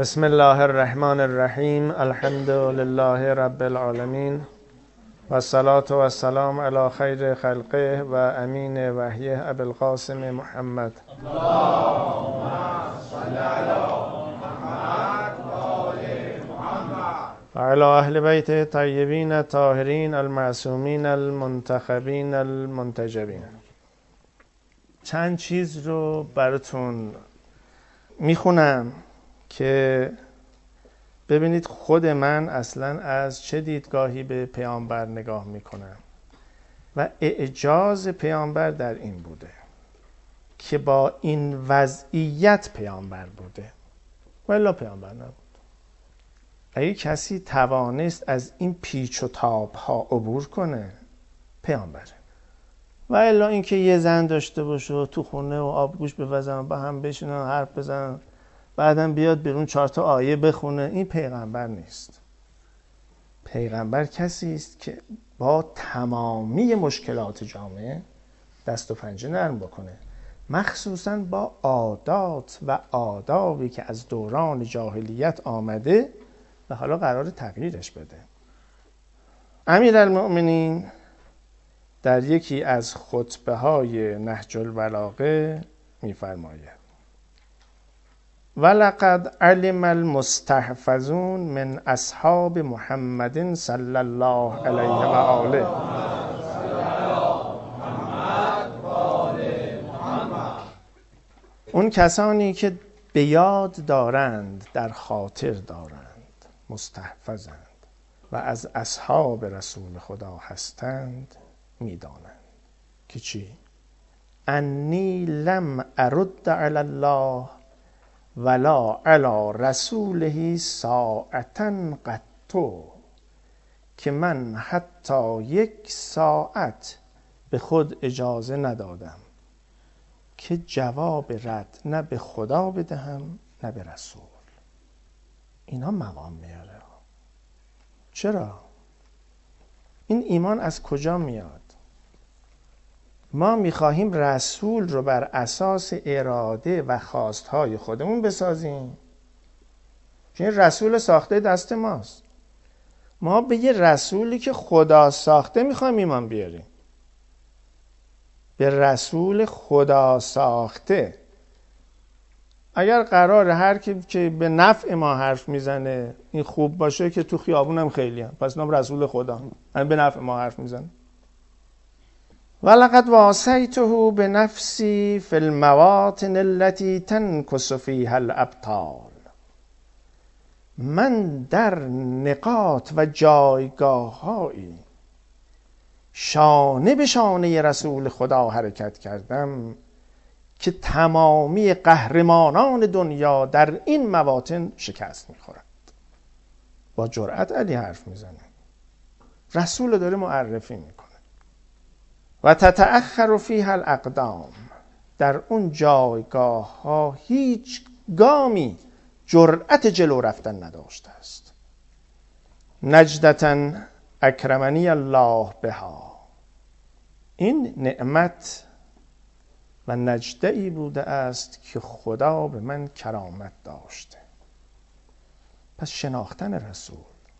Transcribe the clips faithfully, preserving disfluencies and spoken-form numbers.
بسم الله الرحمن الرحیم. الحمد لله رب العالمین و الصلاة و السلام علی خیر خلقه و امین وحیه ابوالقاسم محمد. اللهم صل علی محمد و آل محمد و علی اهل بیت طیبین الطاهرین المعصومین المنتخبین المنتجبین. چند چیز رو براتون میخونم که ببینید خود من اصلا از چه دیدگاهی به پیامبر نگاه میکنم و اعجاز پیامبر در این بوده که با این وضعیت پیامبر بوده و الا پیامبر نبود. اگه کسی توانست از این پیچ و تاب ها عبور کنه پیامبره، و الا اینکه یه زن داشته باشه و تو خونه و آبگوش بوزن با هم بشینن حرف بزنن بعدم بیاد بیرون چهار تا آیه بخونه، این پیغمبر نیست. پیغمبر کسی است که با تمامی مشکلات جامعه دست و پنجه نرم بکنه، مخصوصا با عادات و آدابی که از دوران جاهلیت آمده و حالا قرار تغییرش بده. امیرالمؤمنین در یکی از خطبه های نهج البلاغه می‌فرماید: ولقد علم المستحفظون من اصحاب محمد صلی الله علیه و آله. اون کسانی که به یاد دارند، در خاطر دارند، مستحفظند و از اصحاب رسول خدا هستند، میدانند که چی؟ انی لم ارد علی الله ولا علی رسوله ساعتا قطو، که من حتی یک ساعت به خود اجازه ندادم که جواب رد نه به خدا بدهم نه به رسول. اینا مقام میاره. چرا؟ این ایمان از کجا میاد؟ ما میخواهیم رسول رو بر اساس اراده و خواستهای خودمون بسازیم. چون رسول ساخته دست ماست. ما به یه رسولی که خدا ساخته میخوایم ایمان بیاریم. به رسول خدا ساخته. اگر قرار هر کی که به نفع ما حرف میزنه این خوب باشه که تو خیابونم خیلی هم، پس نام رسول خدا هم به نفع ما حرف میزنه. ولقد واصیته بنفسی فی المواطن التي تنکس فیها الابطال. من در نقاط و جایگاه‌هایی شانه به شانه رسول خدا حرکت کردم که تمامی قهرمانان دنیا در این مواطن شکست می‌خورند. با جرأت علی حرف میزنه، رسول داره معرفی میکنه. و تتأخر فیها الاقدام. در اون جایگاه ها هیچ گامی جرأت جلو رفتن نداشته است. نجدة اکرمنی الله بها. این نعمت و نجده ای بوده است که خدا به من کرامت داشته. پس شناختن رسول،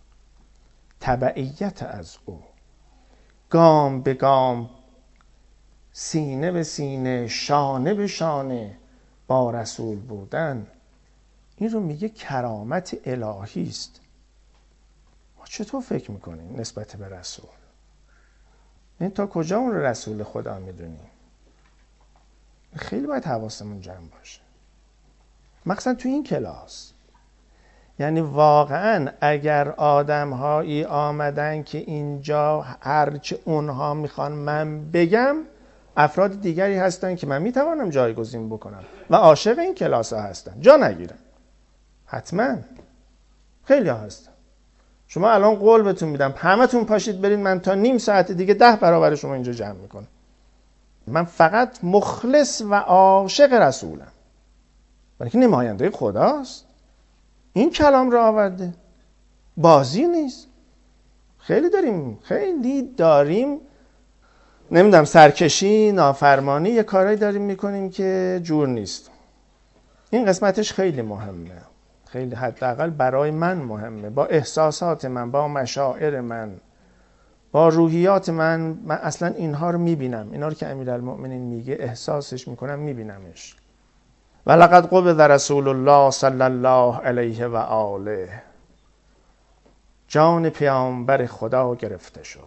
تبعیت از او، گام به گام، سینه به سینه، شانه به شانه با رسول بودن، این رو میگه کرامت الهی است. ما چطور فکر میکنیم نسبت به رسول؟ این تا کجا اون رو رسول خدا میدونیم؟ خیلی باید حواسمون جمع باشه، مخصوصا تو این کلاس. یعنی واقعا اگر آدم هایی آمدن که اینجا هرچه اونها میخوان من بگم، افراد دیگری هستن که من میتوانم جایگزین بکنم و عاشق این کلاس ها هستن، جا نگیرن. حتما خیلی ها هستن. شما الان قول بهتون میدم همه تون پاشید برید، من تا نیم ساعت دیگه ده برابر شما اینجا جمع میکنم. من فقط مخلص و عاشق رسولم، ولی که نماینده خداست. این کلام را آورده، بازی نیست. خیلی داریم خیلی داریم نمیدونم سرکشی، نافرمانی، یه کارایی داریم میکنیم که جور نیست. این قسمتش خیلی مهمه، خیلی حداقل برای من مهمه. با احساسات من، با مشاعر من، با روحیات من، من اصلا اینها رو میبینم. اینا رو که امیرالمؤمنین میگه احساسش میکنم، میبینمش. ولقد قبض رسول الله صلی الله علیه و آله، جان پیامبر خدا گرفته شد.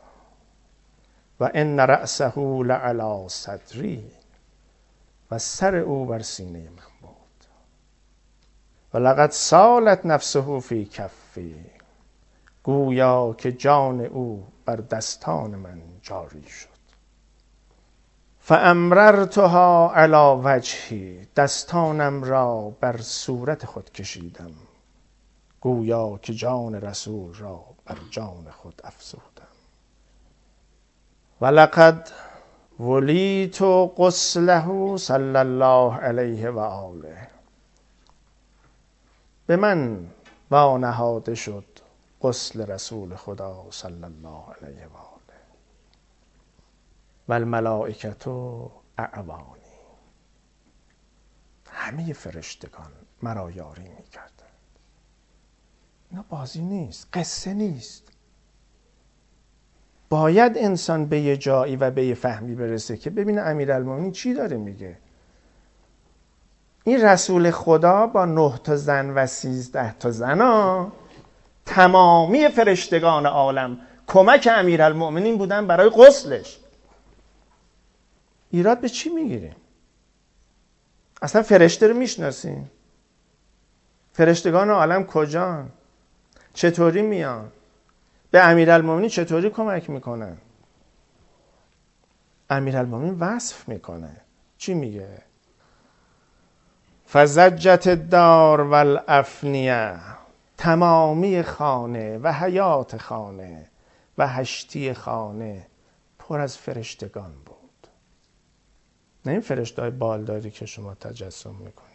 و ان رأسه لعلی صدری، و سر او بر سینه من بود. و لقد سالت نفسه فی کفی، گویا که جان او بر دستان من جاری شد. فامررتها علی وجهی، دستانم را بر صورت خود کشیدم، گویا که جان رسول را بر جان خود افزودم. ولقد ولیت غسله صلی الله علیه و آله، به من وانهاده شد غسل رسول خدا صلی الله علیه و آله. و الملائکة اعوانی، همه فرشتگان مرا یاری میکردند. اینا بازی نیست، قصه نیست. باید انسان به یه جایی و به یه فهمی برسه که ببینه امیرالمومنین چی داره میگه. این رسول خدا با نه تا زن و سیزده تا زنا، تمامی فرشتگان عالم کمک امیرالمومنین بودن برای غسلش. ایراد به چی میگیریم؟ اصلا فرشته رو میشناسیم؟ فرشتگان عالم کجان؟ چطوری میان؟ به امیرالمومنین چطوری کمک میکنن؟ امیرالمومنین وصف میکنه. چی میگه؟ فزجت الدار والافنیه، تمامی خانه و حیات خانه و هشتی خانه پر از فرشتگان بود. نه این فرشته‌های بالداری که شما تجسم میکنید.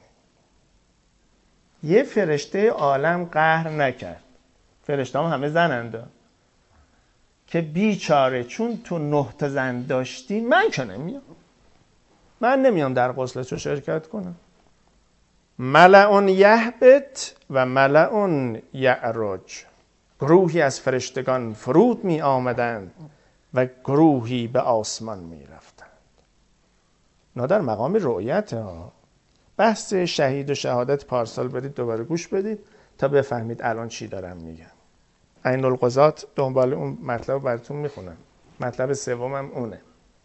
یه فرشته عالم قهر نکرد. فرشته هم همه زننده که بیچاره چون تو نه تا زن داشتی، من که نمیام، من نمیام در غسلتو شرکت کنم. ملعون یهبط و ملعون یعرج، گروهی از فرشتگان فرود می آمدند و گروهی به آسمان می رفتند. نه در مقام رؤیت ها. بحث شهید و شهادت پارسال برید دوباره گوش بدید تا بفهمید الان چی دارم میگم. عین القضات دنبال اون مطلب براتون میخونم. مطلب سومم اونه.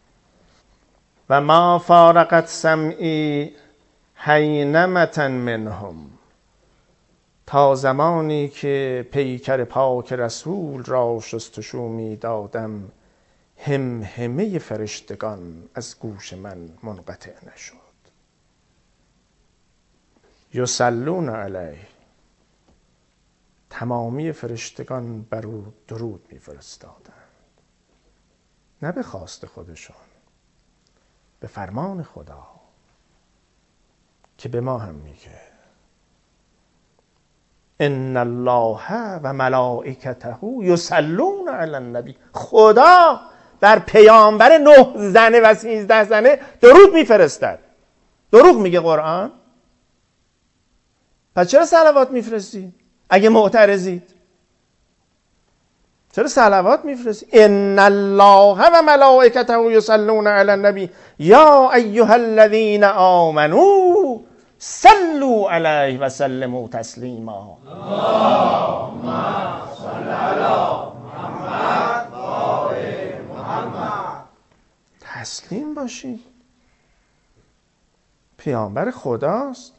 و ما فارقت سمعی حینمة منهم، تا زمانی که پیکر پاک رسول را شستشو می دادم، همهمه فرشتگان از گوش من منقطع نشد. یصلون علیه، تمامی فرشتگان بر او درود می فرستادند. نه به خواست خودشون، به فرمان خدا که به ما هم میگه ان الله و ملائکته یصلون علی النبی. خدا بر پیامبر نه زنه و سیزده زنه درود میفرستد. دروغ میگه قرآن؟ پس چرا صلوات میفرستید اگه معترضید؟ چرا صلوات میفرستید؟ ان الله و ملائکته یصلون علی النبی یا ایها الذین آمنوا صلوا علیه و سلموا تسلیما. اللهم صل علی محمد و آل محمد. تسلیم باشید. پیامبر خداست.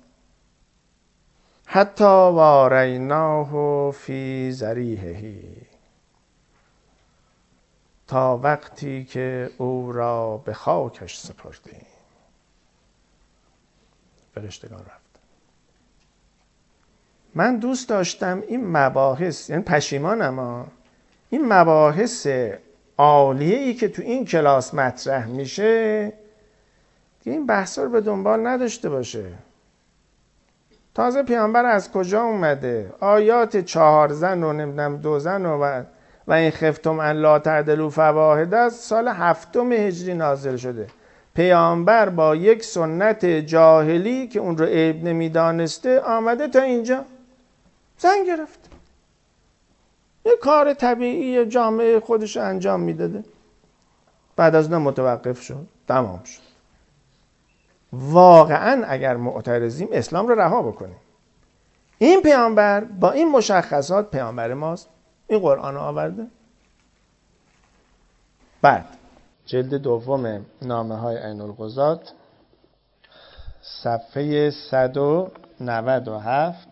حتی واریناه فی ذریحه، تا وقتی که او را به خاکش سپردیم. فرشتگان رفت. من دوست داشتم این مباحث، یعنی پشیمانم ها، این مباحث عالیه ای که تو این کلاس مطرح میشه دیگه این بحثا رو به دنبال نداشته باشه. تازه پیامبر از کجا اومده؟ آیات چهار زن و نمیدونم دو زن و و این خفتم ان لا تعدلوا فواحد از سال هفتم هجری نازل شده. پیامبر با یک سنت جاهلی که اون رو عیب نمیدانسته آمده تا اینجا. زن گرفت. یه کار طبیعی جامعه خودش انجام میداده. بعد از اون متوقف شد، تمام شد. واقعا اگر معترضیم اسلام رو رها بکنیم. این پیامبر با این مشخصات پیامبر ماست. این قرآن آورده. بعد جلد دوم نامه های عین القضات صفحه صد و نود و هفت.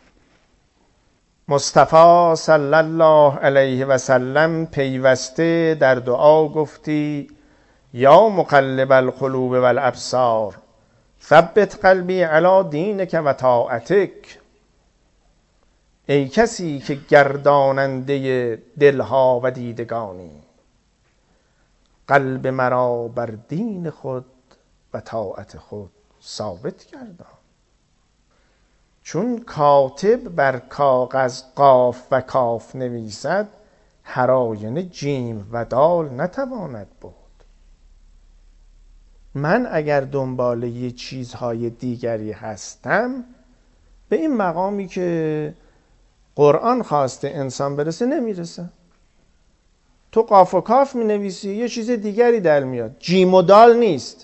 مصطفی صلی الله علیه و سلم پیوسته در دعا گفتی یا مقلب القلوب والابصار ثبت قلبی علی دینک و طاعتک. ای کسی که گرداننده دلها و دیدگانی، قلب مرا بر دین خود و طاعت خود ثابت گردان. چون کاتب بر کاغذ قاف و کاف نویسد، هر آینه جیم و دال نتواند بود. من اگر دنبال یه چیزهای دیگری هستم، به این مقامی که قرآن خواسته انسان برسه نمیرسه. تو قاف و کاف می نویسی، یه چیز دیگری در میاد، جیم و دال نیست.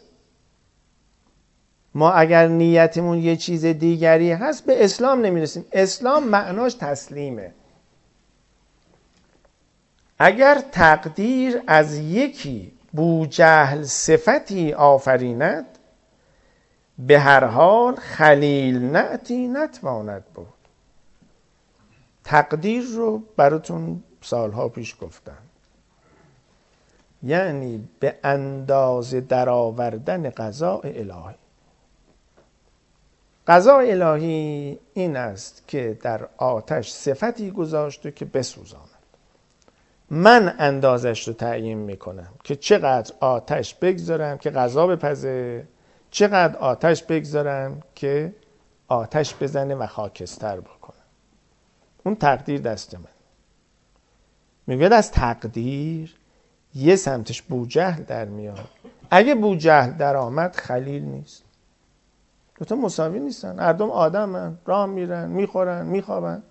ما اگر نیتمون یه چیز دیگری هست به اسلام نمیرسیم. اسلام معناش تسلیمه. اگر تقدیر از یکی بوجهل صفتی آفریند، به هر حال خلیل نعتی نتواند بود. تقدیر رو براتون سالها پیش گفتم. یعنی به اندازه درآوردن قضاء الهی. قضاء الهی این است که در آتش صفتی گذاشته که بسوزاند. من اندازش رو تعیین میکنم که چقدر آتش بگذارم که غذا بپزه، چقدر آتش بگذارم که آتش بزنه و خاکستر بکنه. اون تقدیر دست من. میگوید از تقدیر یه سمتش بوجهل در میاد. اگه بوجهل در آمد خلیل نیست. دوتا مساوی نیستن. هر دوم آدمن، راه میرن، میخورن، میخوابن.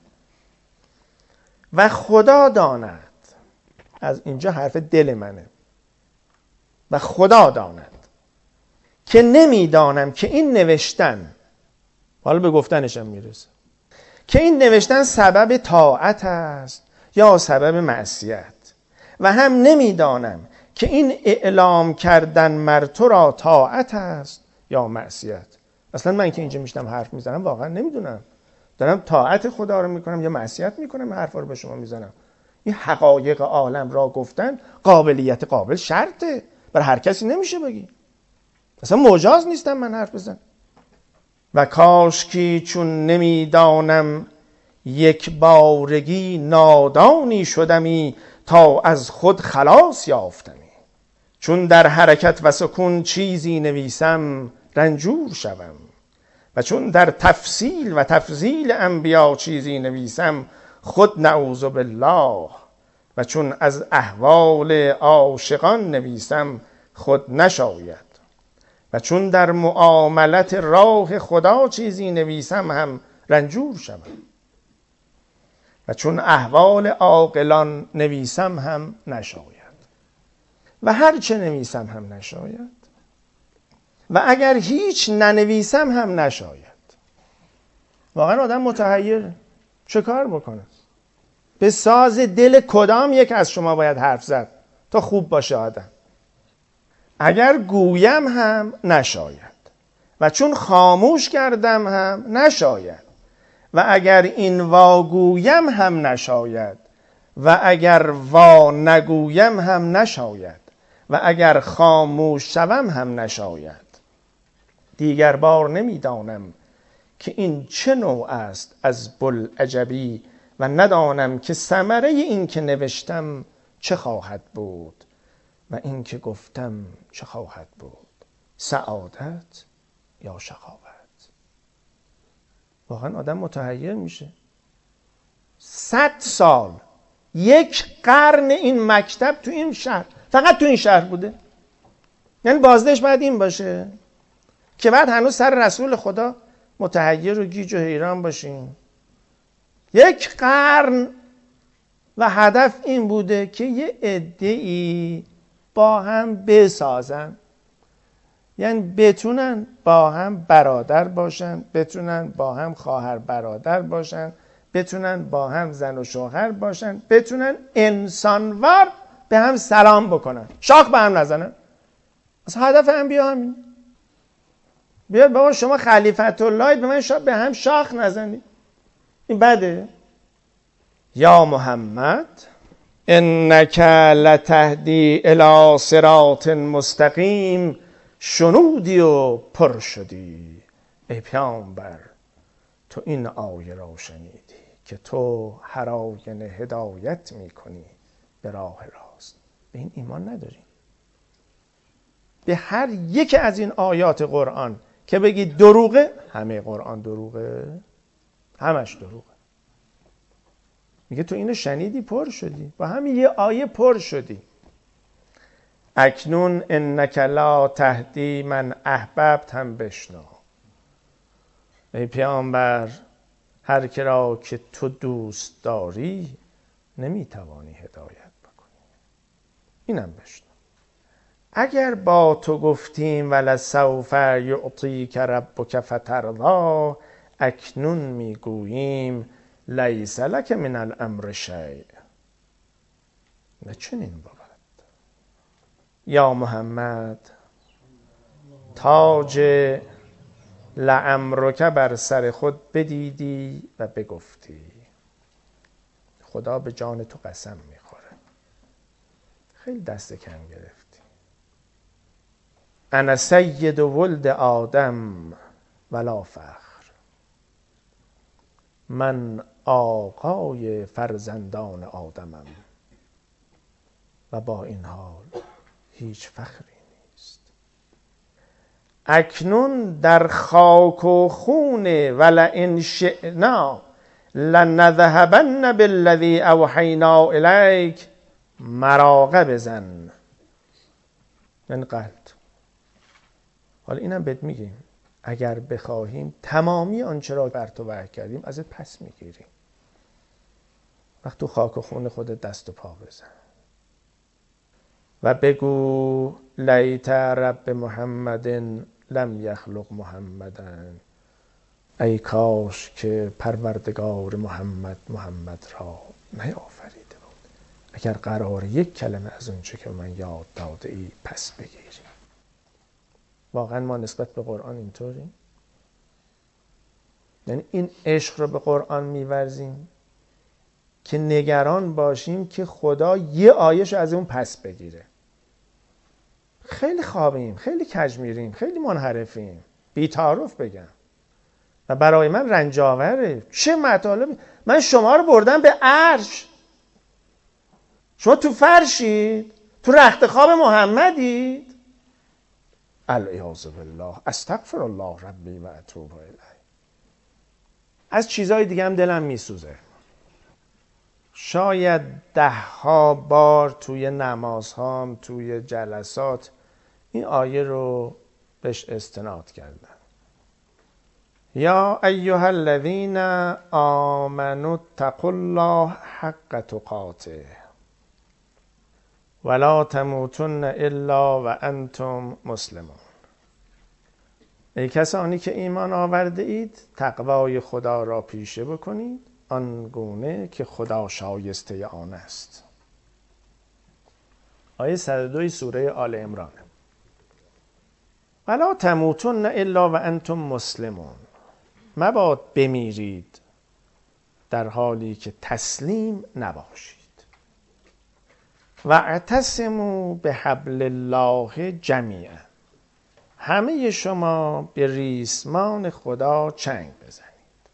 و خدا داند، از اینجا حرف دل منه، و خدا داند که نمیدانم که این نوشتن، حالا به گفتنشم میرسه، که این نوشتن سبب طاعت است یا سبب معصیت، و هم نمیدانم که این اعلام کردن مر تو را طاعت است یا معصیت. اصلا من که اینجا میشتم حرف میزنم واقعا نمیدونم دارم طاعت خدا رو میکنم یا معصیت میکنم. حرفا رو به شما میزنم. این حقایق عالم را گفتن قابلیت قابل شرطه، برای هر کسی نمیشه بگی. اصلا مجاز نیستم من حرف بزنم. و کاشکی چون نمیدانم یک بارگی نادانی شدمی، تا از خود خلاص یافتمی. چون در حرکت و سکون چیزی نویسم رنجور شوم، و چون در تفصیل و تفضیل انبیا چیزی نویسم خود نعوذ بالله، و چون از احوال عاشقان نویسم خود نشاید، و چون در معاملت راه خدا چیزی نویسم هم رنجور شوم، و چون احوال عاقلان نویسم هم نشاید، و هر چه نویسم هم نشاید، و اگر هیچ ننویسم هم نشاید. واقعا آدم متحیره، چه کار بکنه؟ به ساز دل کدام یک از شما باید حرف زد تا خوب باشه آدم؟ اگر گویم هم نشاید، و چون خاموش کردم هم نشاید، و اگر این واگویم هم نشاید، و اگر وا نگویم هم نشاید، و اگر خاموش شوم هم نشاید. دیگر بار نمیدانم که این چه نوع است از بوالعجبی، و ندانم که ثمره این که نوشتم چه خواهد بود، و این که گفتم چه خواهد بود، سعادت یا شقاوت. واقعا آدم متحیر میشه. صد سال، یک قرن این مکتب تو این شهر، فقط تو این شهر بوده. یعنی بازدهش باید این باشه که بعد هنوز سر رسول خدا متحیر و گیج و حیران باشیم یک قرن و هدف این بوده که یه عده‌ای با هم بسازن، یعنی بتونن با هم برادر باشن، بتونن با هم خواهر برادر باشن، بتونن با هم زن و شوهر باشن، بتونن انسانوار به هم سلام بکنن، شاخ به هم نزنن. اصلا هدف انبیا همین. بیاد بابا شما خلیفت اللهید، به من شا... به هم شاخ نزنید، این بده. یا محمد انک لتهدی الی صراط مستقیم، شنودی و پر شدی. ای پیامبر تو این آیه را شنیدی که تو هر آینه هدایت میکنی به راه راست. به این ایمان نداری؟ به هر یک از این آیات قرآن که بگی دروغه، همه قرآن دروغه، همش دروغه. میگه تو اینو شنیدی پر شدی، با همین یه آیه پر شدی. اکنون انک لا تهدی من احببت هم بشنو. ای پیامبر هر که را که تو دوست داری نمیتوانی هدایت بکنی، اینم بشنو. اگر با تو گفتیم ولسوف یعطیک ربک فترضی، اکنون میگوییم لیس لک من الامر شیء. نه چنین بود. یا محمد تاج لعمرک بر سر خود بدیدی و بگفتی. خدا به جان تو قسم میخوره، خیلی دست کم گرفتی. انا سید ولد آدم ولا فخر، من آقای فرزندان آدمم و با این حال هیچ فخری نیست. اکنون در خاک و خون ولئن شئنا لنذهبن بالذی اوحینا الیک، مراقه بزن من قلب. حالا اینم بهت میگیم اگر بخواهیم تمامی آنچه را بر تو وحی کردیم ازت پس میگیریم. وقت تو خاک و خون خودت دست و پا بزن و بگو لیت رب محمد لم یخلق محمدن. ای کاش که پروردگار محمد محمد را نیافریده بود، اگر قرار یک کلمه از اونچه که من یاد داده ای پس بگیریم. واقعا ما نسبت به قرآن اینطوریم؟ یعنی این عشق رو به قرآن میورزیم که نگران باشیم که خدا یه آیه‌شو از اون پس بگیره. خیلی خوابیم، خیلی کجمیریم، خیلی منحرفیم، بی‌تعارف بگم و برای من رنجاوره. چه مطالبی؟ من شما رو بردم به عرش، شما تو فرشید، تو رخت خواب محمدید. العیاذ بالله، استغفر الله ربی و اتوب الیه. از چیزهای دیگه هم دلم میسوزه. شاید ده ها بار توی نمازهام، توی جلسات این آیه رو بهش استناد کردم. یا ایها الذین آمنوا اتقوا الله حق تقاته ولا تموتن الا و انتم مسلمون. ای کسانی که ایمان آورده اید تقوای خدا را پیشه بکنید آنگونه که خدا شایسته آن است. آیه صد و دو سوره آل عمران. ولا تموتن الا و انتم مسلمون، مباد بمیرید در حالی که تسلیم نباشید. و اعتصموا بحبل الله جمیعا، همه شما به ریسمان خدا چنگ بزنید.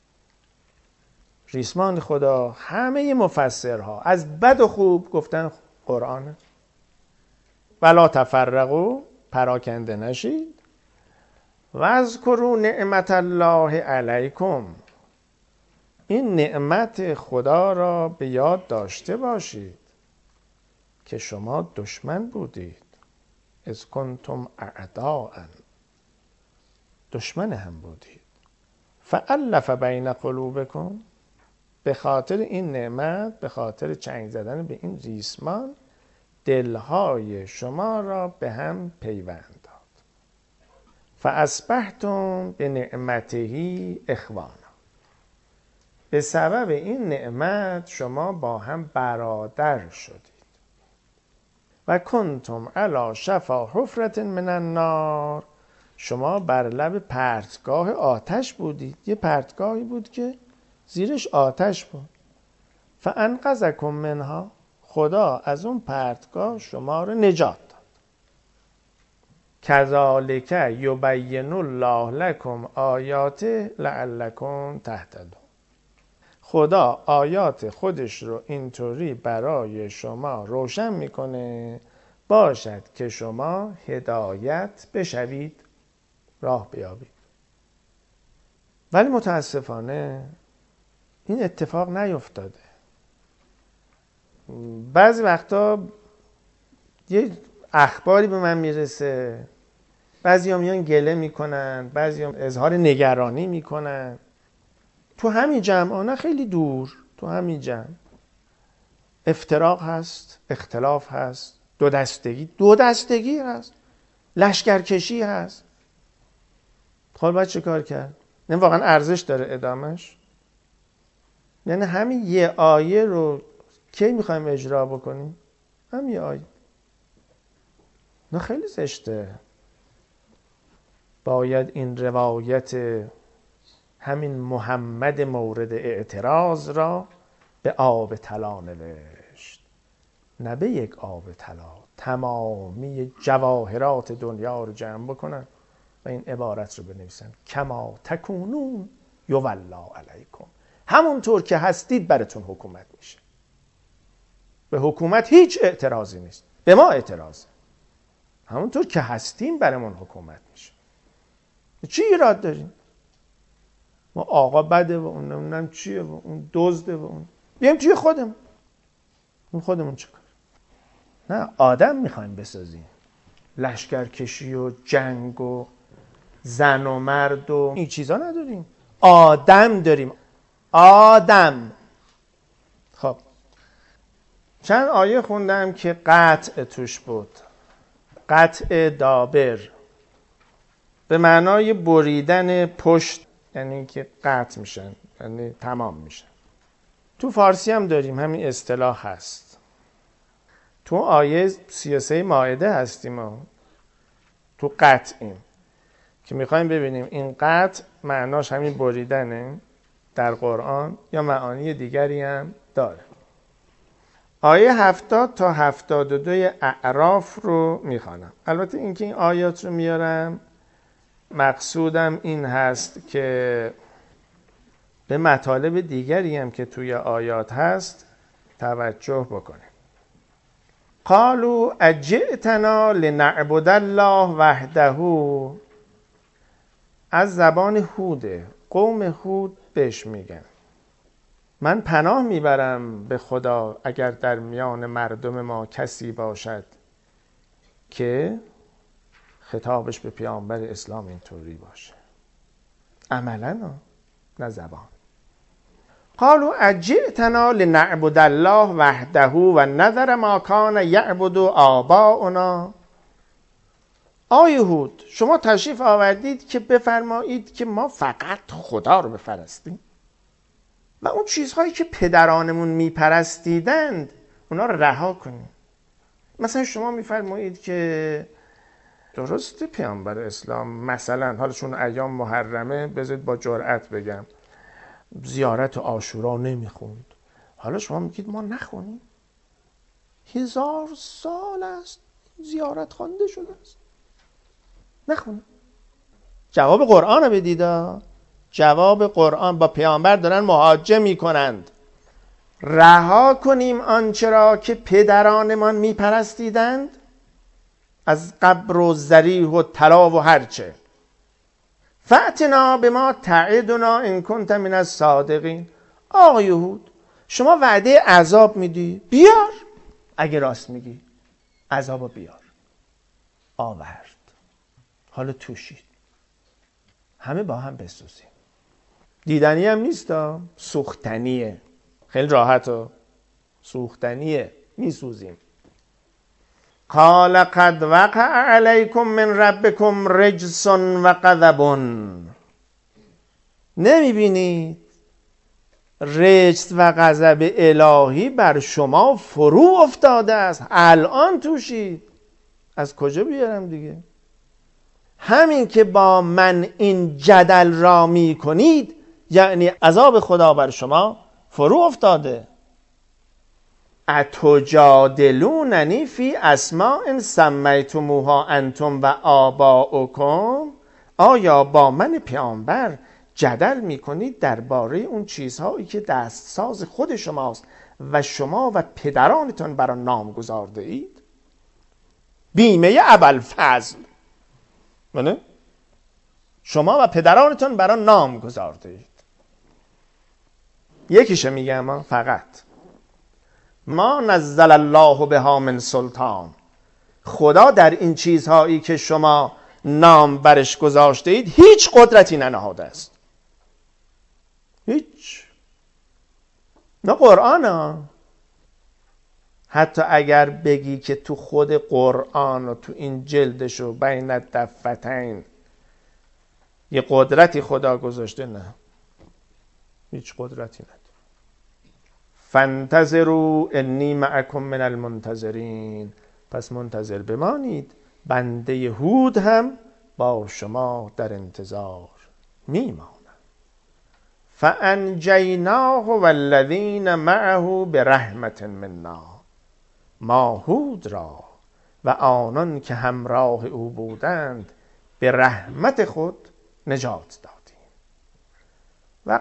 ریسمان خدا همه مفسرها از بد و خوب گفتن قرآن. ولا تفرقوا، پراکنده نشید. و اذکروا نعمت الله علیکم، این نعمت خدا را به یاد داشته باشید که شما دشمن بودید. اذ کنتم اعداء، دشمن هم بودید. فالف بین قلوبکم، به خاطر این نعمت، به خاطر چنگ زدن به این ریسمان، دلهای شما را به هم پیوند داد. فاصبحتم بنعمته اخوانا. به سبب این نعمت شما با هم برادر شدید. و کنتم علی شفا حفرة من النار. شما بر لب پرتگاه آتش بودید. یه پرتگاهی بود که زیرش آتش بود. فانقذکم منها. خدا از اون پرتگاه شما رو نجات داد. کذالک یبین الله لکم آیاته لعلکم تهتدون. خدا آیات خودش رو اینطوری برای شما روشن میکنه باشد که شما هدایت بشوید، راه بیابید. ولی متاسفانه این اتفاق نیفتاده. بعضی وقتا یه اخباری به من میرسه، بعضی هم میان گله میکنن، بعضی هم اظهار نگرانی میکنن. تو همین جمع، نه خیلی دور، تو همین جمع افتراق هست، اختلاف هست، دو دستگی دو دستگی هست، لشکرکشی هست. خب باید چه کار کرد؟ نه واقعا ارزش داره ادامش؟ یعنی همین یه آیه رو کی میخوایم اجرا بکنیم؟ همین یه آیه. نه خیلی زشته. باید این روایت همین محمد مورد اعتراض را به آب طلا نوشت، نه به یک آب طلا. تمامی جواهرات دنیا رو جمع بکنن و این عبارت رو بنویسن: کما تکونون یولا علیکم. همونطور که هستید براتون حکومت میشه. به حکومت هیچ اعتراضی نیست، به ما اعتراضه. همونطور که هستیم برامون حکومت میشه. چی ایراد داریم؟ ما آقا بده و اون نمیدونم چیه و اون دزده و اون بیایم توی خودمون. اون خودمون چیکار؟ نه، آدم میخوایم بسازیم. لشکرکشی و جنگ و زن و مرد و این چیزا نداریم. آدم داریم. آدم. خب چند آیه خوندم که قطع توش بود. قطع دابر به معنای بریدن پشت، یعنی که قطع میشن، یعنی تمام میشن. تو فارسی هم داریم همین اصطلاح هست. تو آیه سی و سه مائده هستیم ما. تو قطعیم که میخوایم ببینیم این قطع معناش همین بریدنه در قرآن یا معانی دیگری هم داره. آیه هفتاد تا هفتاد و دو اعراف رو میخوانم. البته اینکه این آیات رو میارم مقصودم این هست که به مطالب دیگری هم که توی آیات هست توجه بکنیم. قالوا اجئتنا لنعبد الله وحده. از زبان هوده، قوم هود بهش میگن من پناه میبرم به خدا اگر در میان مردم ما کسی باشد که خطابش به پیامبر اسلام اینطوری باشه. عملا نه زبان. قالوا اجئتنا لنعبد الله وحده و نذر ما کان یعبد آباؤنا. آی هود، شما تشریف آوردید که بفرمایید که ما فقط خدا رو بپرستیم و اون چیزهایی که پدرانمون میپرستیدند اونا رو رها کنیم. مثلا شما میفرمایید که درسته پیامبر اسلام مثلا حالا چون ایام محرمه بذارید با جرأت بگم زیارت عاشورا نمیخوند، حالا شما میگید ما نخونیم؟ هزار سال است زیارت خوانده شده است، نخونیم. جواب قرآن رو بدید. جواب قرآن با پیامبر دارن محاجه میکنند. رها کنیم آنچه را که پدرانمان میپرستیدند از قبر و ذریح و طلا و هرچه. فأتنا بما تعدنا ان کنت من الصادقین. آقای یهود، شما وعده عذاب میدی، بیار. اگه راست میگی عذابو بیار. آورد. حالا توشید. همه با هم بسوزیم. دیدنی هم نیست، سوختنیه. خیلی راحت و سوختنیه، میسوزیم. قال قد وقع علیکم من ربکم رجس و غضب. نمیبینید رجس و غضب الهی بر شما فرو افتاده است، الان توشید. از کجا بیارم دیگه؟ همین که با من این جدل را می کنید یعنی عذاب خدا بر شما فرو افتاده. اتجادلوننی فی اسماء سمیتموها انتم و آباؤکم. آیا با من پیامبر جدل میکنید درباره اون چیزهایی که دستساز خود شماست و شما و پدرانتان بر آن نام گذارده اید؟ بیمه ابوالفضل، نه؟ شما و پدرانتان بر آن نام گذارده اید. یکیشه میگم فقط ما نزل الله بها من سلطان. خدا در این چیزهایی که شما نام برش گذاشته اید هیچ قدرتی ننهاده است. هیچ. نه قرآن ها. حتی اگر بگی که تو خود قرآن و تو این جلدش و بین الدفتین یه قدرتی خدا گذاشته، نه، هیچ قدرتی نداره. فانتظروا انی معکم من المنتظرین. پس منتظر بمانید، بنده هود هم با شما در انتظار میماند. فانجیناه والذین معه برحمت منا. ما هود را و آنان که همراه او بودند به رحمت خود نجات دادیم. و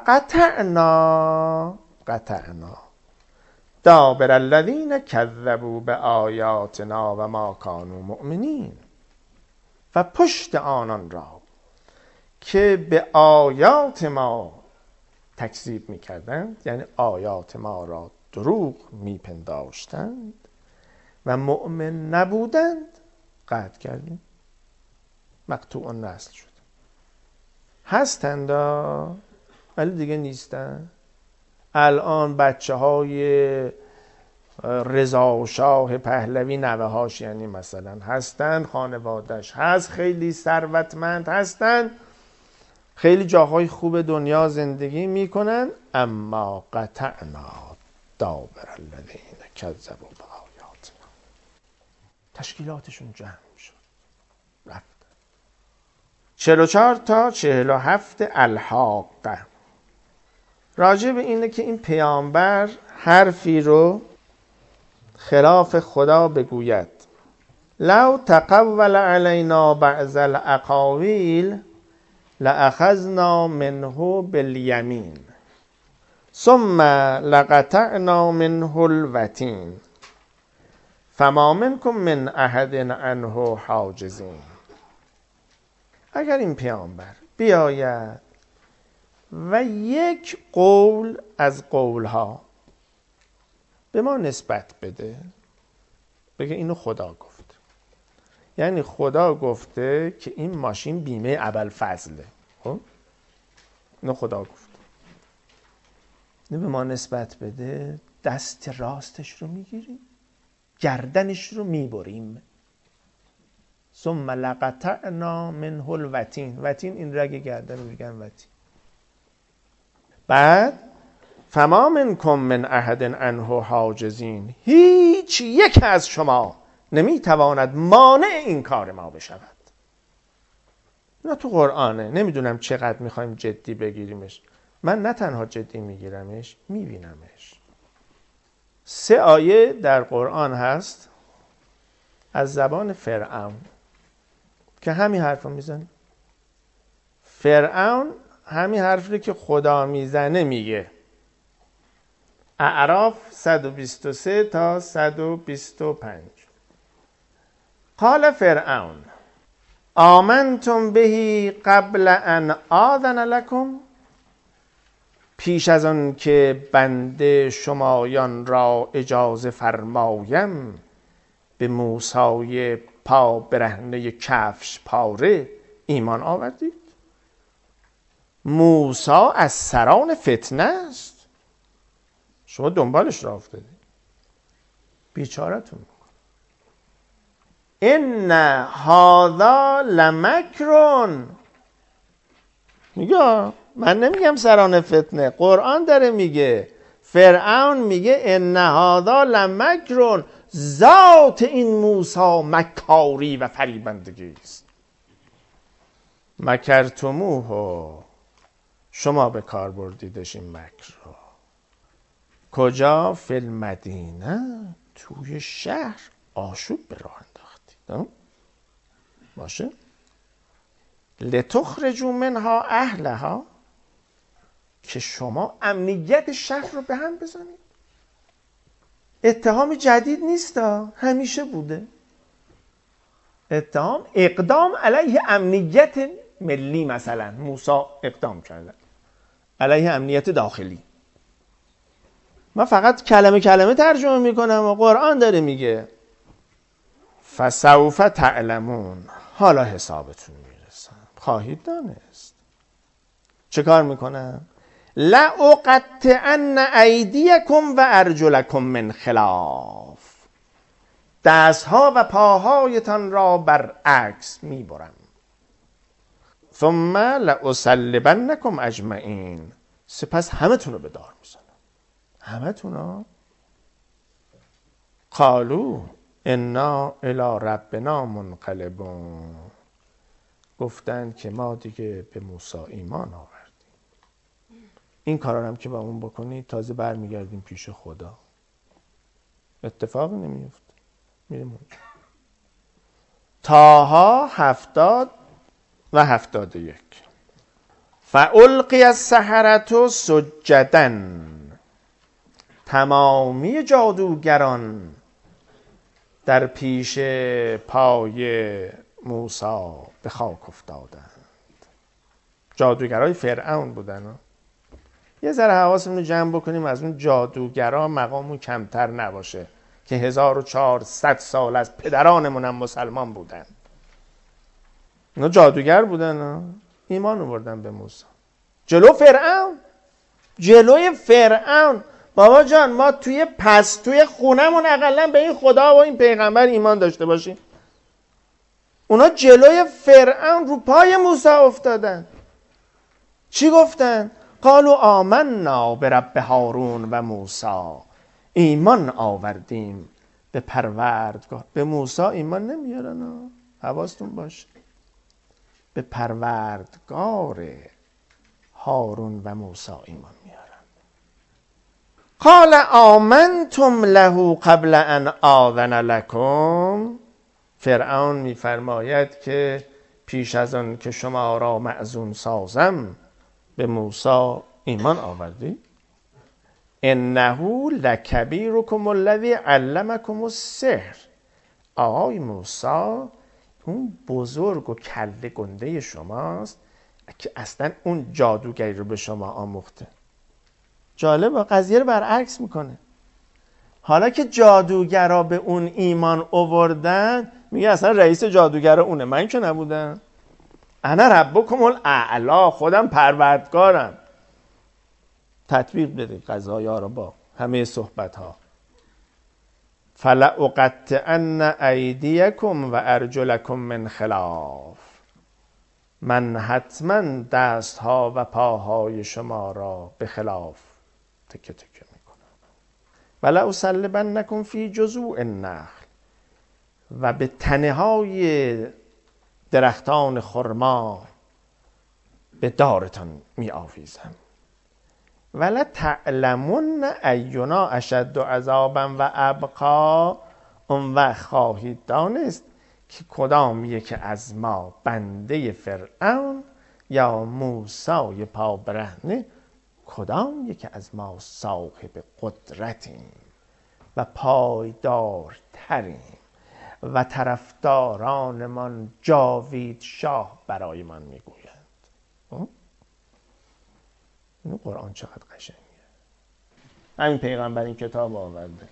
قطعنا قطعنا دابر الذین کذبوا بآیاتنا و ما کانوا مؤمنین. و پشت آنان را که به آیات ما تکذیب میکردند، یعنی آیات ما را دروغ میپنداشتند و مؤمن نبودند، قطع کردیم. مقطوع النسل شد. هستند ولی دیگه نیستن. الان بچه های رضا شاه پهلوی نوه هاش یعنی مثلا هستند، خانوادش هست، خیلی ثروتمند هستند، خیلی جاهای خوب دنیا زندگی میکنن. اما قطعنا دابر الذین کذبوا بآیاتنا. تشکیلاتشون جمع شد رفت. چهل و چهار تا چهل و هفت الحاقه راجع به اینه که این پیامبر حرفی رو خلاف خدا بگوید. لو تقول علینا بعض الاقاویل لأخذنا منه بالیمین ثم لقطعنا منه الوتین فما منکم من احد عنه حاجزین. اگر این پیامبر بیاید و یک قول از قولها به ما نسبت بده، بگه اینو خدا گفت، یعنی خدا گفته که این ماشین بیمه ابوالفضله، خب اینو خدا گفت، اینو به ما نسبت بده، دست راستش رو میگیریم، گردنش رو میبریم. ثم لقطعنا منه الوتین. وتین این رگ گردن رو میگن وتین. بعد فما منکم من احد عنه حاجزین. هیچ یک از شما نمیتواند مانع این کار ما بشود. اینا تو قرآنه. نمیدونم چقدر میخوایم جدی بگیریمش. من نه تنها جدی میگیرمش، میبینمش. سه آیه در قرآن هست از زبان فرعون که همین حرف رو میزنه. فرعون همین حرفی که خدا میزنه میگه. اعراف صد و بیست و سه تا صد و بیست و پنج. قال فرعون آمنتم بهی قبل ان آذن لکم. پیش از آن که بنده شمایان را اجازه فرمایم به موسی پا برهنه کفش پاره ایمان آوردید؟ موسی از سران فتنه است. شما دنبالش را افتادی، بیچارتون میکنه. ان هذا لمکرون، میگه من نمیگم سران فتنه، قرآن داره میگه، فرعون میگه ان هذا لمکرون، ذات این موسی مکاری و فریبندگی است. مکرتموه، شما به کار بردیدش این مکر رو. کجا؟ فی المدینه، توی شهر آشوب به راه انداختید. باشه. لتخرجوا منها اهلها، که شما امنیت شهر رو به هم بزنید. اتهام جدید نیست، همیشه بوده. اتهام اقدام علیه امنیت ملی، مثلا موسی اقدام کرده علیه امنیت داخلی. من فقط کلمه کلمه ترجمه میکنم و قرآن داره میگه فسوف تعلمون، حالا حسابتون میرسم، خواهید دانست. چه کار میکنم؟ لأقطعن ایدیکم و ارجلکم من خلاف، دستها و پاهایتان را برعکس میبرم. ثم لأصلبنکم اجمعین، سپس همه تون رو به دار میزنم. همه تون رو. قالوا انا الی ربنا منقلبون، گفتند که ما دیگه به موسی ایمان آوردیم. این کارا هم که با اون بکنی تازه برمیگردیم پیش خدا. اتفاق نمیفته. میریم اونجا. تاها هفتاد و هفتاد و یک. فالقی السحرة سجدا، تمامی جادوگران در پیش پای موسی به خاک افتادند. جادوگرای فرعون بودن. یه ذره حواسمون رو جمع بکنیم از اون جادوگرا مقامون کمتر نباشه که هزار و چهارصد سال از پدرانمون هم مسلمان بودن. اینا جادوگر بودن، ایمان آوردن به موسی. جلو فرعون، جلوی فرعون. بابا جان ما توی پس توی خونمون اقلا به این خدا و این پیغمبر ایمان داشته باشیم. اونا جلوی فرعون رو پای موسی افتادن. چی گفتن؟ قالوا آمنا برب هارون و موسی، ایمان آوردیم به پروردگار. به موسی ایمان نمیارن، حواستون باشه. به پروردگار هارون و موسی ایمان میارن. قال آمنتم له قبل ان آذن لکم، فرعون میفرماید که پیش از آن که شما را مأذون سازم به موسی ایمان آوردی؟ انه لکبیرکم الذی علمکم السحر، آقای موسی اون بزرگ و کله گنده شماست که اصلا اون جادوگری رو به شما آموخته. جالبه، قضیه رو برعکس میکنه. حالا که جادوگرا به اون ایمان آوردن، میگه اصلا رئیس جادوگرا اونه، من که نبودم. انا ربکم الاعلی، خودم پروردگارم. تطبیق بده قضایا رو با همه صحبت ها. فلأقطعن ایدیکم و ارجلکم من خلاف، من حتما دست ها و پاهای شما را به خلاف تکه تکه میکنم. ولأصلبنکم فی جذوع النخل، و به تنه های درختان خرما به دارتان می آویزم. ولا تعلمون اینا اشد عذابا و ابقا، اون وقت خواهید دانست که کدام یک از ما، بنده فرعون یا موسی پا برهنه، کدام یک از ما صاحب قدرتیم و پایدارتریم و طرفدارانمان جاوید شاه برای من میگویند. اینو قرآن چقدر قشنگه. همین پیغمبر این کتاب آورده.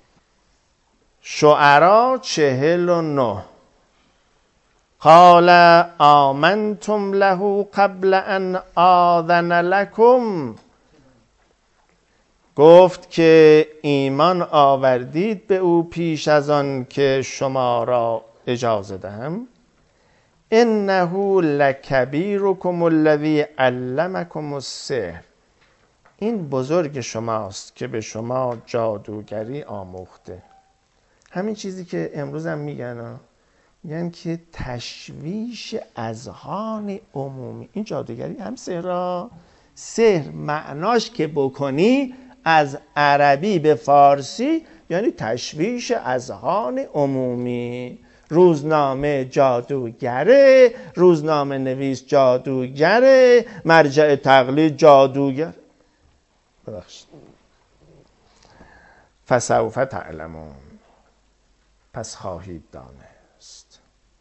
شعرا چهل و نه. قال آمنتم له قبل ان آذن لکم، گفت که ایمان آوردید به او پیش از آن که شما را اجازه دهم. انه لکبیرکم الذی علمکم السحر، این بزرگ شماست که به شما جادوگری آموخته. همین چیزی که امروز هم میگن، میگن که تشویش اذهان عمومی، این جادوگری هم سحر. سحر معناش که بکنی از عربی به فارسی یعنی تشویش اذهان عمومی. روزنامه جادوگره، روزنامه نویس جادوگره، مرجع تقلید جادوگر. ببخشید. فسوف تعلمون، پس خواهید دانست.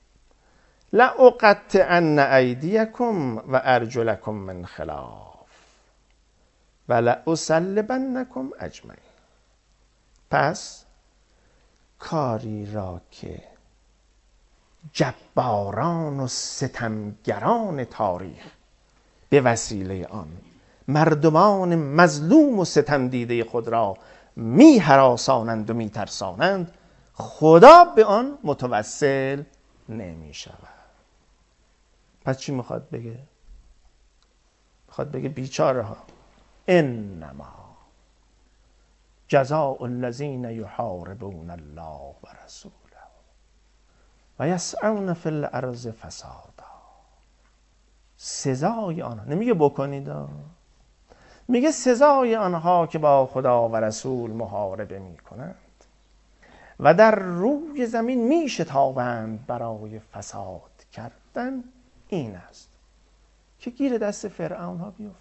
لأقطعن ایدیکم و ارجلکم من خلاف و لأصلبنکم اجمعین. پس کاری را که جباران و ستمگران تاریخ به وسیله آن مردمان مظلوم و ستم دیده خود را می هراسانند و می ترسانند، خدا به آن متوسل نمی شود. پس چی میخواد بگه؟ میخواد بگه بیچاره ها، انما جزاء الذین یحاربون الله و رسوله و یسعون فی الارض فسادا. سزای آنها، نمیگه بکنید، میگه سزای آنها که با خدا و رسول محاربه میکنند و در روی زمین میشتابند برای فساد کردن، این است که گیر دست فرعون ها بیفته.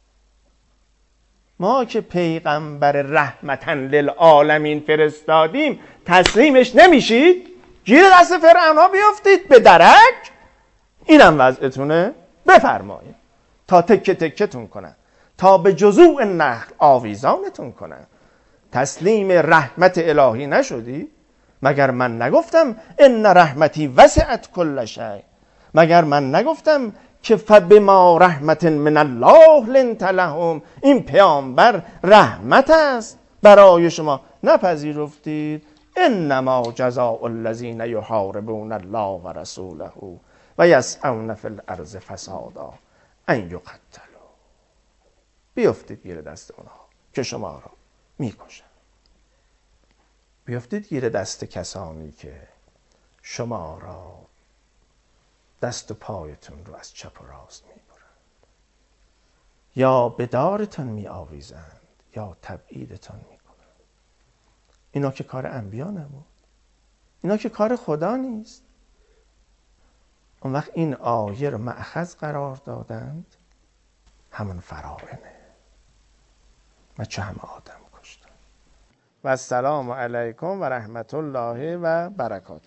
ما که پیغمبر رحمتا للعالمین فرستادیم تسلیمش نمیشید؟ گیر دست فرعون ها بیفتید به درک؟ اینم وضعتونه؟ بفرمایید تا تکه تکتون کنن، تا به جذوع نخل آویزانتون کنن. تسلیم رحمت الهی نشدی؟ مگر من نگفتم ان رحمتی وسعت کل شیء؟ مگر من نگفتم که فبما رحمت من الله لنت لهم؟ این پیامبر رحمت است برای شما، نپذیرفتید. انما جزاء الذین یحاربون الله و رسوله و یسعون فی الارض فسادا ان یقتلوا. بیفتید گیر دست اونها که شما را میکشن. بیفتید گیر دست کسانی که شما را دست و پایتون رو از چپ و راست میبرند، یا به دارتون میآویزند یا تبعیدتون میکنند. اینا که کار انبیا نبود، اینا که کار خدا نیست. اون وقت این آیه رو مأخذ قرار دادند، همون فرائنه و چه همه آدم کشتن. و السلام علیکم و رحمت الله و برکاته.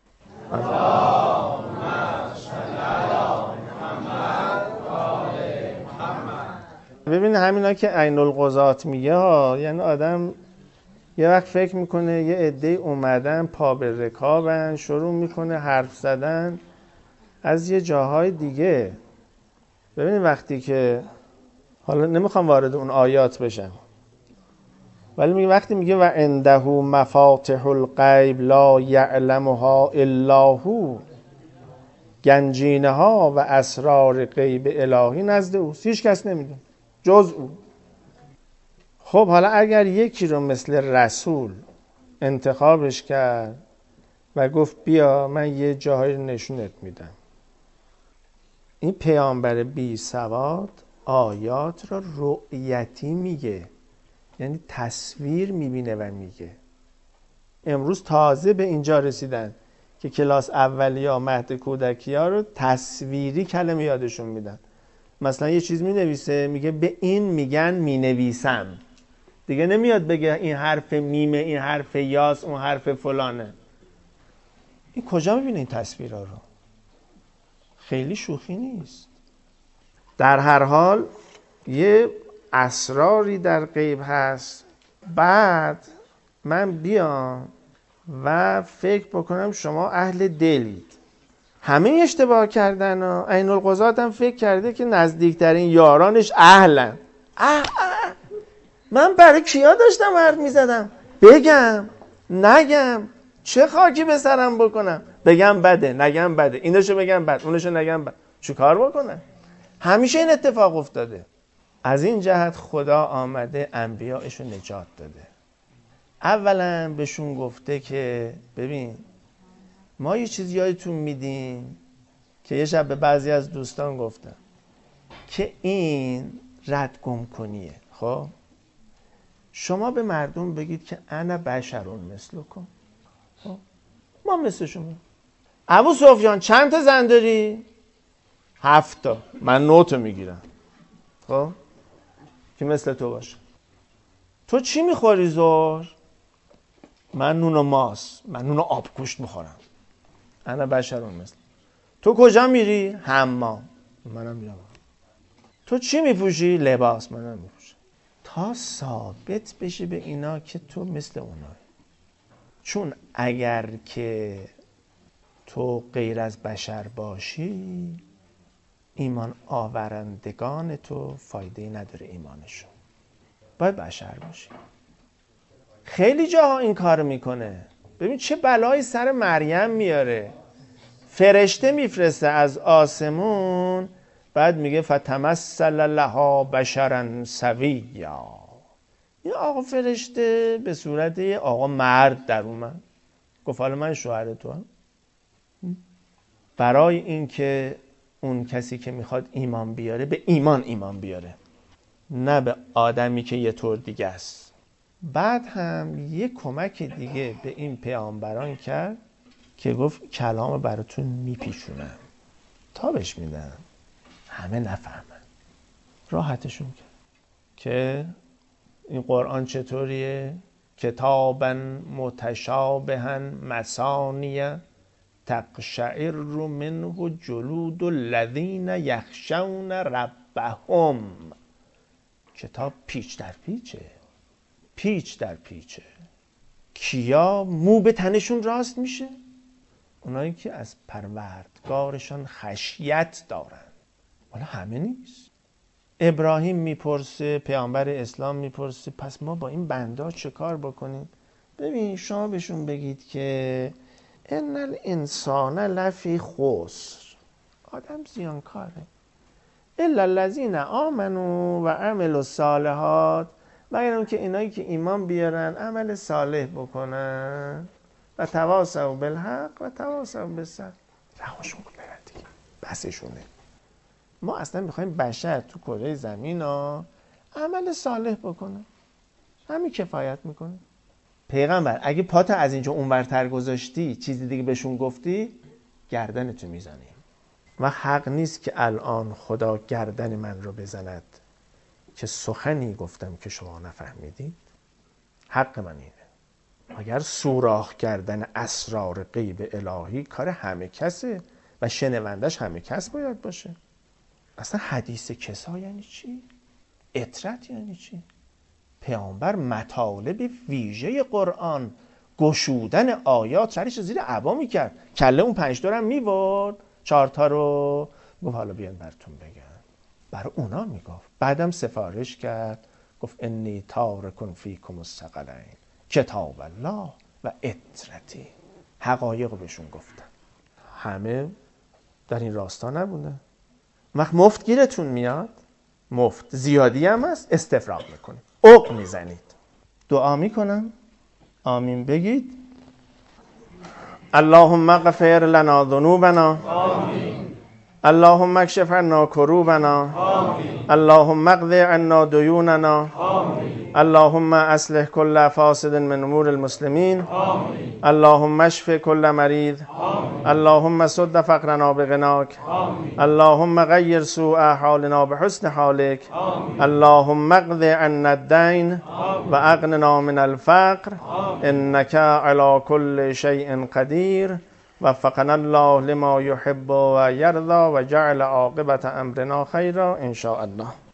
ببین همینا که عین القضات میگه ها، یعنی آدم یه وقت فکر میکنه یه عده اومدن پا به رکابن، شروع میکنه حرف زدن از یه جاهای دیگه. ببین وقتی که، حالا نمیخوام وارد اون آیات بشم، ولی میگه وقتی میگه و عنده مفاتح الغیب لا یعلمها الا هو، گنجینه ها و اسرار غیب الهی نزد اوست، هیچ کس نمیدونه جز او. خب حالا اگر یکی رو مثل رسول انتخابش کرد و گفت بیا من یه جاهایی نشونت میدم، این پیامبر بی سواد آیات را رؤیتی میگه، یعنی تصویر میبینه و میگه. امروز تازه به اینجا رسیدن که کلاس اولیا مهد کودکیا رو تصویری کلمه یادشون میدن. مثلا یه چیز مینویسه میگه به این میگن مینویسم، دیگه نمیاد بگه این حرف میمه، این حرف یاس، اون حرف فلانه. این کجا میبینه این تصویرها رو؟ خیلی شوخی نیست. در هر حال یه اسراری در غیب هست. بعد من بیام و فکر بکنم شما اهل دلید. همه اشتباه کردن و عین القضات هم فکر کرده که نزدیکترین یارانش اهلن. اه اه. من برای کیا داشتم حرف میزدم؟ بگم نگم؟ چه خاکی به سرم بکنم؟ بگم بده نگم بده، ایناشو بگم بد اوناشو نگم بد، چه کار بکنم؟ همیشه این اتفاق افتاده. از این جهت خدا آمده انبیاءشو نجات داده. اولا بهشون گفته که ببین ما یه چیز یادتون میدیم که یه شب به بعضی از دوستان گفتم که این رد گم کنیه. خب شما به مردم بگید که انا بشرون مثلکم، خب ما مثل شما. ابو سفیان چند تا زن داری؟ هفت تا. من نه تا میگیرم. خب که مثل تو باشه. تو چی میخوری ظهر؟ من نون و ماست. من نون و آبگوشت میخورم. انا بشرون مثل. تو کجا میری؟ حمام. منم میرم. تو چی میپوشی؟ لباس. منم میپوشم. تا ثابت بشه به اینا که تو مثل اونایی. چون اگر که تو غیر از بشر باشی، ایمان آورندگان تو فایده نداره ایمانشون. باید بشر باشی. خیلی جاها این کار میکنه. ببین چه بلایی سر مریم میاره. فرشته میفرسته از آسمون، بعد میگه فتمثل لها بشرا سویا. این آقا فرشته به صورت یه آقا مرد در اومد، گفت حالا من شوهر تو هم. برای اینکه اون کسی که میخواد ایمان بیاره به ایمان ایمان بیاره، نه به آدمی که یه طور دیگه است. بعد هم یه کمک دیگه به این پیامبران کرد که گفت کلام براتون میپیچونم، تابش میدم، همه نفهمن، راحتشون کرد که این قرآن چطوریه؟ کتابا متشابها مثانیه تقشعر منه جلود الذین یخشون ربهم. کتاب پیچ در پیچه، پیچ در پیچه. کیا مو به تنشون راست میشه؟ اونایی که از پروردگارشان خشیت دارن. ولی همه نیست. ابراهیم میپرسه، پیامبر اسلام میپرسه پس ما با این بنده چه کار بکنیم؟ ببین شما بهشون بگید که ان الانسان لفی خسر، آدم زیانکاره، الا الذین آمنوا و عملوا الصالحات، مگر اون که اینایی که ایمان بیارن عمل صالح بکنن و تواصوا بالحق و تواصوا بالصبر. رهاشون کن برن دیگه، بسشونه. ما اصلا میخوایم بشر تو کره زمین ها عمل صالح بکنه، همین کفایت میکنه. پیغمبر اگه پات از اینجا اونورتر گذاشتی چیزی دیگه بهشون گفتی، گردنتو میزنیم. و حق نیست که الان خدا گردن من رو بزند که سخنی گفتم که شما نفهمیدید. حق من اینه. اگر سوراخ کردن اسرار غیب الهی کار همه کسه و شنوندش همه کس باید باشه. اصلا حدیث کسا یعنی چی؟ اطرت یعنی چی؟ پیامبر مطالب ویژه قرآن، گشودن آیات، سرش زیر عبا میکرد، کله اون پنج دارم میورد، چهارتا رو گفت حالا بیان براتون بگم. برای اونا میگفت. بعدم سفارش کرد، گفت انی تارکن فیکم الثقلین کتاب الله و اطرتی. حقایق رو بهشون گفتن. همه در این راستا نبوده. وقت مفت گیرتون میاد، مفت زیادی هم هست، استفراغ میکنید، عق میزنید. دعا میکنم، آمین بگید. اللهم اغفر لنا ذنوبنا، آمین. اللهم اکشف عنا کروبنا، آمین. اللهم اقض عنا دیوننا، آمین. اللهم اصلح كل فاسد من امور المسلمین، آمین. اللهم اشف كل مریض، آمین. اللهم سد فقرنا بغناک، آمین. اللهم غیر سوء حالنا بحسن حالک، آمین. اللهم اقض عنا الدین و اغننا من الفقر، آمین. انك على كل شيء قدیر. وفقنا الله لما يحب و یرضى و جعل عاقبت امرنا خیرا ان شاء الله.